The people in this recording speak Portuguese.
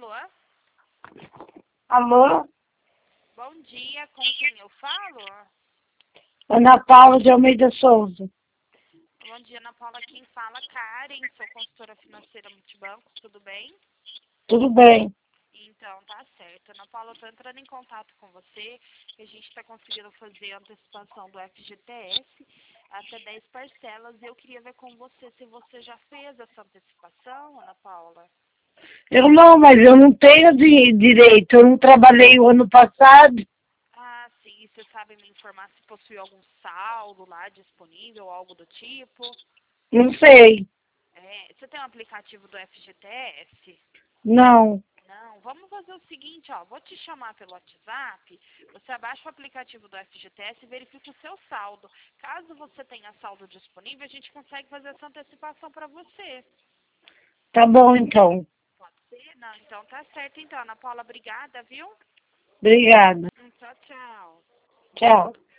Alô? Alô? Bom dia, com quem eu falo? Ana Paula de Almeida Souza. Bom dia, Ana Paula. Quem fala, Karen, sou consultora financeira Multibanco, tudo bem? Tudo bem. Então, tá certo. Ana Paula, eu tô entrando em contato com você, que a gente está conseguindo fazer a antecipação do FGTS até 10 parcelas. E eu queria ver com você se você já fez essa antecipação, Ana Paula. Mas eu não tenho direito. Eu não trabalhei o ano passado. Ah, sim. E você sabe me informar se possui algum saldo lá disponível, algo do tipo? Não sei. Você tem um aplicativo do FGTS? Não. Não, vamos fazer o seguinte, ó, vou te chamar pelo WhatsApp, você abaixa o aplicativo do FGTS e verifica o seu saldo. Caso você tenha saldo disponível, a gente consegue fazer essa antecipação para você. Tá bom, então. Pode ser? Não, então tá certo. Então, Ana Paula, obrigada, viu? Obrigada. Tchau, tchau. Tchau.